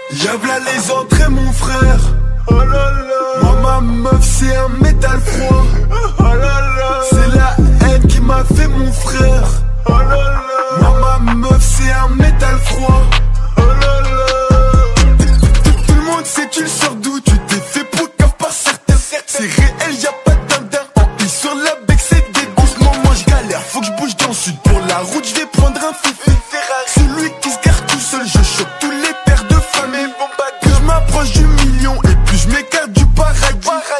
Y'a v'là les entrées mon frère. Oh là là. Moi ma meuf c'est un métal froid. Oh là là. C'est la haine qui m'a fait mon frère. Oh là là. Moi ma meuf c'est un métal froid. Oh là là. Tout le monde sait tu le sors d'où. Tu t'es fait pour cave par certains. C'est réel y'a pas d'indin. En I sur la bec c'est des En ce moment j'galère. Faut que je bouge dans le sud. Pour la route je vais prendre un fifi.